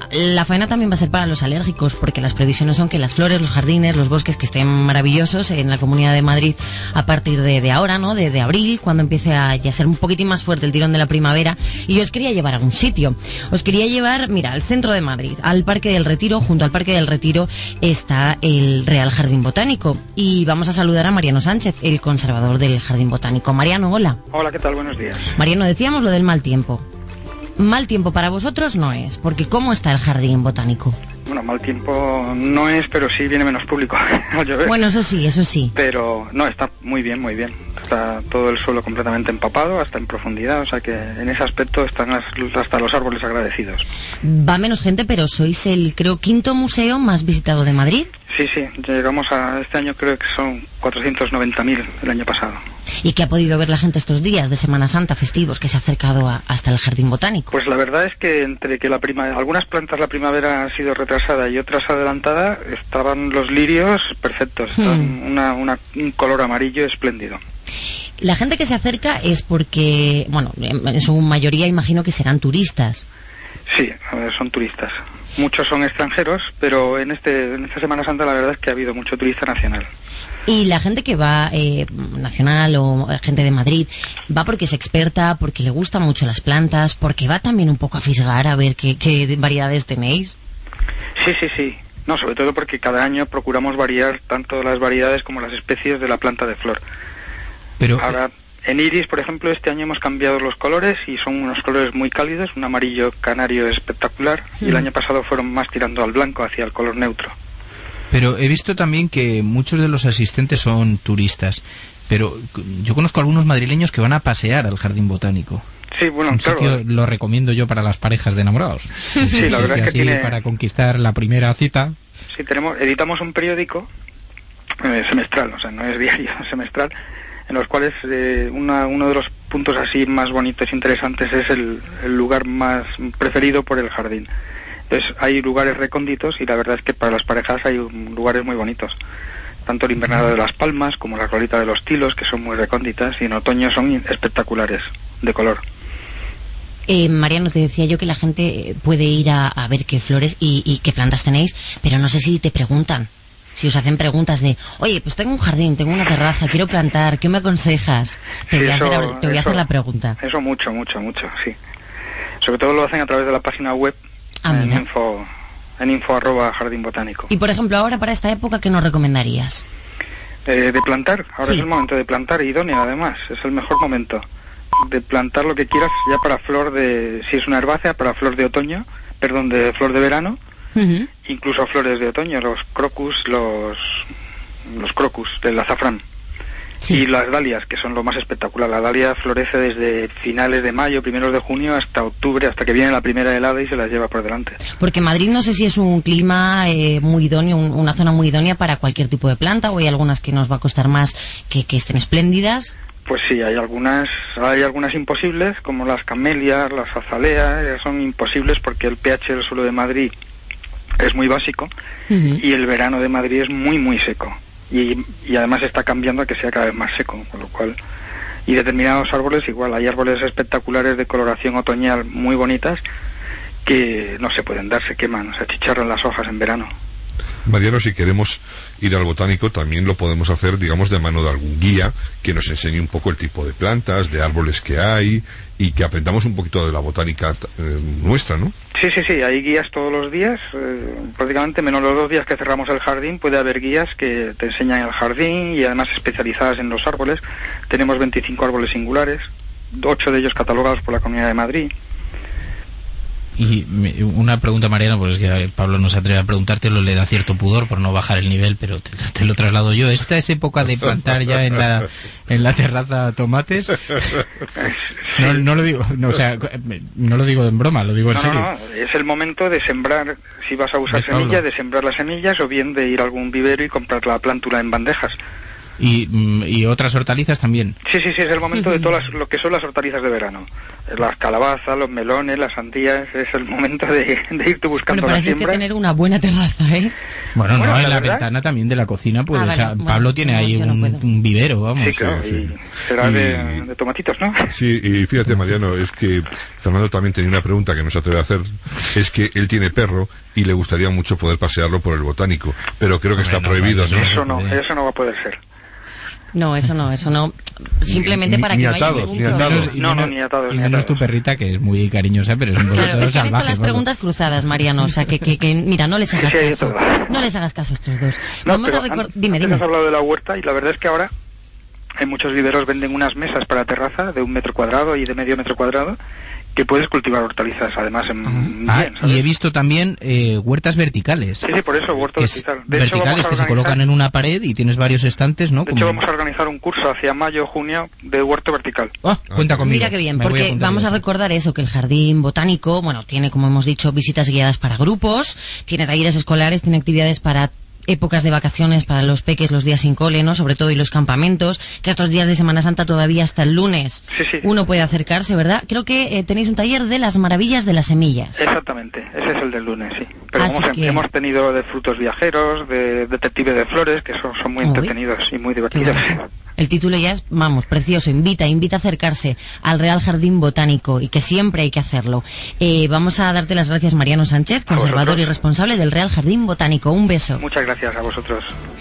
la faena también va a ser para los alérgicos, porque las previsiones son que las flores, los jardines, los bosques que estén maravillosos en la Comunidad de Madrid a partir de ahora, ¿no? De abril, cuando empiece a ya ser un poquitín más fuerte el tirón de la primavera. Y yo os quería llevar a algún sitio. Os quería llevar, mira, al centro de Madrid, al Parque del Retiro. Junto al Parque del Retiro está el Real Jardín Botánico. Y vamos a saludar a Mariano Sánchez, el conservador del Jardín Botánico. Mariano, hola. Hola, ¿qué tal? Buenos días. Mariano, decíamos lo del mal tiempo. Mal tiempo para vosotros no es, porque ¿cómo está el Jardín Botánico? Bueno, mal tiempo no es, pero sí viene menos público al llover. Bueno, eso sí. Pero no, está muy bien, muy bien. Está todo el suelo completamente empapado, hasta en profundidad, o sea que en ese aspecto están hasta los árboles agradecidos. Va menos gente, pero sois el, creo, quinto museo más visitado de Madrid. Sí, llegamos a este año, creo que son 490.000 el año pasado. ¿Y qué ha podido ver la gente estos días de Semana Santa, festivos, que se ha acercado hasta el Jardín Botánico? Pues la verdad es que entre que algunas plantas la primavera ha sido retrasada y otras adelantada, estaban los lirios perfectos, un color amarillo espléndido. La gente que se acerca es porque, bueno, en su mayoría imagino que serán turistas. Sí, son turistas. Muchos son extranjeros, pero en esta Semana Santa la verdad es que ha habido mucho turista nacional. Y la gente que va, nacional o gente de Madrid, va porque es experta, porque le gustan mucho las plantas, porque va también un poco a fisgar a ver qué variedades tenéis. Sí. No, sobre todo porque cada año procuramos variar tanto las variedades como las especies de la planta de flor. Pero ahora, en iris, por ejemplo, este año hemos cambiado los colores y son unos colores muy cálidos, un amarillo canario espectacular, y el año pasado fueron más tirando al blanco, hacia el color neutro. Pero he visto también que muchos de los asistentes son turistas, pero yo conozco algunos madrileños que van a pasear al Jardín Botánico. Sí, bueno, un claro. Sitio lo recomiendo yo para las parejas de enamorados. Sí, la verdad es que así, tiene... para conquistar la primera cita. Sí, editamos un periódico semestral, o sea, no es diario, semestral, en los cuales uno de los puntos así más bonitos e interesantes es el lugar más preferido por el jardín. Entonces hay lugares recónditos y la verdad es que para las parejas hay lugares muy bonitos. Tanto el invernadero de las Palmas como la Glorieta de los Tilos, que son muy recónditas, y en otoño son espectaculares, de color. Mariano, te decía yo que la gente puede ir a ver qué flores y qué plantas tenéis, pero no sé si te preguntan, si os hacen preguntas de, oye, pues tengo un jardín, tengo una terraza, quiero plantar, ¿qué me aconsejas? Te voy a hacer la pregunta. Eso mucho, sí. Sobre todo lo hacen a través de la página web. En info@Jardín Botánico. Y por ejemplo, ahora para esta época, ¿qué nos recomendarías? De plantar, ahora sí. Es el momento de plantar, idóneo además, es el mejor momento de plantar lo que quieras, ya para flor si es una herbácea, para flor de otoño, de flor de verano, incluso flores de otoño, los crocus, los crocus del azafrán. Sí. Y las dalias, que son lo más espectacular. La dalia florece desde finales de mayo, primeros de junio, hasta octubre, hasta que viene la primera helada y se las lleva por delante. Porque Madrid no sé si es un clima muy idóneo, una zona muy idónea para cualquier tipo de planta, o hay algunas que nos va a costar más que estén espléndidas. Pues sí, hay algunas imposibles, como las camelias, las azaleas, son imposibles porque el pH del suelo de Madrid es muy básico y el verano de Madrid es muy, muy seco. Y además está cambiando a que sea cada vez más seco, con lo cual... Y determinados árboles igual, hay árboles espectaculares de coloración otoñal muy bonitas que no se pueden dar, se queman, se achicharran las hojas en verano. Mariano, si queremos ir al botánico también lo podemos hacer, digamos, de mano de algún guía que nos enseñe un poco el tipo de plantas, de árboles que hay y que aprendamos un poquito de la botánica nuestra, ¿no? Sí, hay guías todos los días, prácticamente menos los 2 días que cerramos el jardín puede haber guías que te enseñan el jardín y además especializadas en los árboles. Tenemos 25 árboles singulares, 8 de ellos catalogados por la Comunidad de Madrid. Y una pregunta, Mariano, pues es que Pablo no se atreve a preguntártelo, le da cierto pudor por no bajar el nivel, pero te lo traslado yo. ¿Esta es época de plantar ya en la terraza tomates? No lo digo, no, o sea, no lo digo en broma, lo digo en serio. No, es el momento de sembrar, si vas a usar semillas, de sembrar las semillas o bien de ir a algún vivero y comprar la plántula en bandejas. Y otras hortalizas también. Sí, es el momento de todas lo que son las hortalizas de verano. Las calabazas, los melones, las sandías, es el momento de irte buscando la siembra. Hay que tener una buena terraza, ¿eh? Bueno, en la ventana también de la cocina, pues Pablo tiene ahí un vivero, vamos. Sí, claro, y será de tomatitos, ¿no? Sí, y fíjate, Mariano, es que Fernando también tenía una pregunta que no se atreve a hacer, es que él tiene perro y le gustaría mucho poder pasearlo por el botánico, pero creo que está prohibido, ¿no? Eso no va a poder ser. No, eso no. Simplemente para que vaya ni atados. Ni atados. Y menos tu perrita, que es muy cariñosa, pero es un poquito salvaje. Claro, han hecho las preguntas cruzadas, Mariano, o sea, que mira, no les hagas caso. No les hagas caso a estos dos. Vamos a recordar... Dime. Has hablado de la huerta y la verdad es que ahora en muchos viveros venden unas mesas para terraza de 1 metro cuadrado y de medio metro cuadrado que puedes cultivar hortalizas, además, bien, ¿sabes? Y he visto también huertas verticales. Sí, por eso, huerta vertical. Verticales que se colocan en una pared y tienes varios estantes, ¿no? De hecho, vamos a organizar un curso hacia mayo, junio, de huerto vertical. Cuenta conmigo. Mira qué bien, porque vamos a recordar eso, que el jardín botánico, tiene, como hemos dicho, visitas guiadas para grupos, tiene talleres escolares, tiene actividades para épocas de vacaciones para los peques, los días sin cole, ¿no? Sobre todo, y los campamentos, que estos días de Semana Santa todavía hasta el lunes uno puede acercarse, ¿verdad? Creo que tenéis un taller de las maravillas de las semillas. Exactamente, ese es el del lunes, sí. Pero hemos tenido de frutos viajeros, de detective de flores, que son muy entretenidos y muy divertidos. El título ya es, precioso, invita a acercarse al Real Jardín Botánico, y que siempre hay que hacerlo. Vamos a darte las gracias, Mariano Sánchez, conservador y responsable del Real Jardín Botánico. Un beso. Muchas gracias a vosotros.